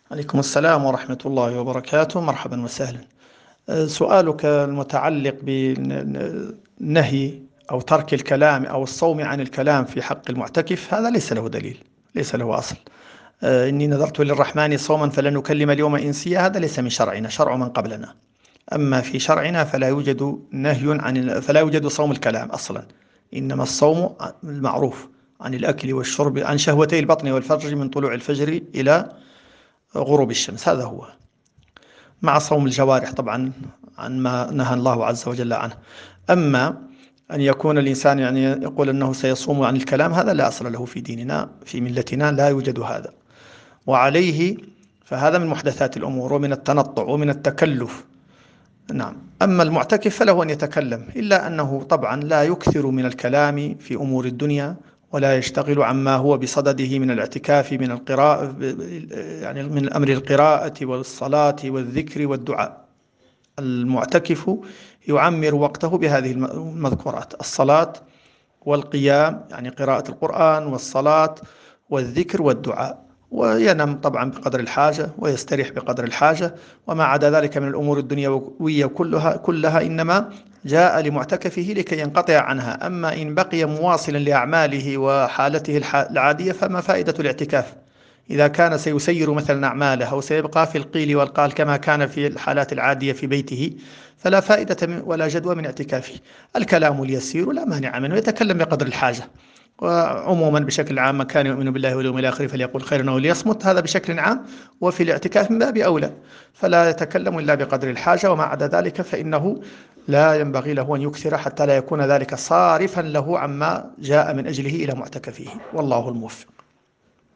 عليكم السلام ورحمة الله وبركاته. مرحبا وسهلا. سؤالك المتعلق بالنهي أو ترك الكلام أو الصوم عن الكلام في حق المعتكف، هذا ليس له دليل، ليس له أصل. إني نذرت للرحمن صوما فلن نكلم اليوم إنسيا، هذا ليس من شرعنا، شرع من قبلنا. أما في شرعنا فلا يوجد نهي فلا يوجد صوم الكلام أصلا. إنما الصوم المعروف عن الأكل والشرب، عن شهوتي البطن والفرج من طلوع الفجر إلى غروب الشمس، هذا هو، مع صوم الجوارح طبعا عن ما نهى الله عز وجل عنه. أما أن يكون الإنسان يعني يقول أنه سيصوم عن الكلام، هذا لا أصل له في ديننا، في ملتنا لا يوجد هذا. وعليه فهذا من محدثات الأمور ومن التنطع ومن التكلف. نعم. أما المعتكف فله أن يتكلم، إلا أنه طبعا لا يكثر من الكلام في أمور الدنيا، ولا يشتغل عما هو بصدده من الاعتكاف، من القراءة، يعني من أمر القراءة والصلاة والذكر والدعاء. المعتكف يعمر وقته بهذه المذكورات: الصلاة والقيام، يعني قراءة القرآن والصلاة والذكر والدعاء، وينام طبعا بقدر الحاجة ويستريح بقدر الحاجة. وما عدا ذلك من الأمور الدنيوية كلها إنما جاء لمعتكفه لكي ينقطع عنها. أما إن بقي مواصلا لأعماله وحالته العادية فما فائدة الاعتكاف؟ إذا كان سيسير مثلا أعماله أو سيبقى في القيل والقال كما كان في الحالات العادية في بيته، فلا فائدة ولا جدوى من اعتكافه. الكلام اليسير لا مانع منه، يتكلم بقدر الحاجة. وعموما بشكل عام من كان يؤمن بالله واليوم الآخر فليقل خيرا أو ليصمت، هذا بشكل عام. وفي الاعتكاف من باب أولى، فلا يتكلم إلا بقدر الحاجة، وما عدا ذلك فإنه لا ينبغي له أن يكثر حتى لا يكون ذلك صارفا له عما جاء من أجله إلى معتكفه، والله الموفق.